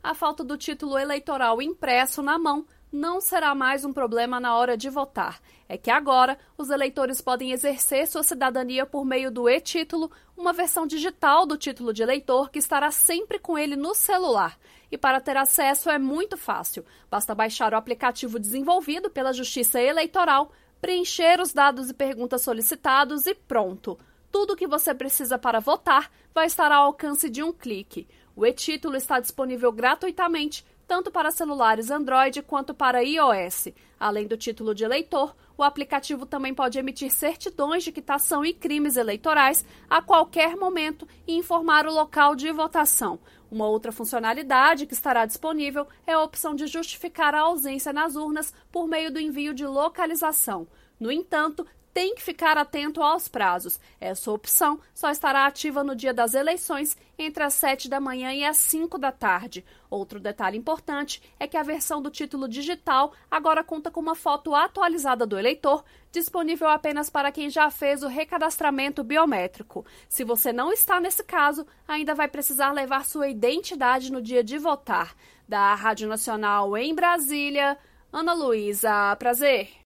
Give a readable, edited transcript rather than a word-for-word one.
a falta do título eleitoral impresso na mão não será mais um problema na hora de votar. É que agora os eleitores podem exercer sua cidadania por meio do e-título, uma versão digital do título de eleitor que estará sempre com ele no celular. E para ter acesso é muito fácil. Basta baixar o aplicativo desenvolvido pela Justiça Eleitoral, preencher os dados e perguntas solicitados e pronto. Tudo o que você precisa para votar vai estar ao alcance de um clique. O e-título está disponível gratuitamente, tanto para celulares Android quanto para iOS. Além do título de eleitor, o aplicativo também pode emitir certidões de quitação e crimes eleitorais a qualquer momento e informar o local de votação. Uma outra funcionalidade que estará disponível é a opção de justificar a ausência nas urnas por meio do envio de localização. No entanto, tem que ficar atento aos prazos. Essa opção só estará ativa no dia das eleições, entre as 7 da manhã e as 5 da tarde. Outro detalhe importante é que a versão do título digital agora conta com uma foto atualizada do eleitor, disponível apenas para quem já fez o recadastramento biométrico. Se você não está nesse caso, ainda vai precisar levar sua identidade no dia de votar. Da Rádio Nacional em Brasília, Ana Luísa Prazer.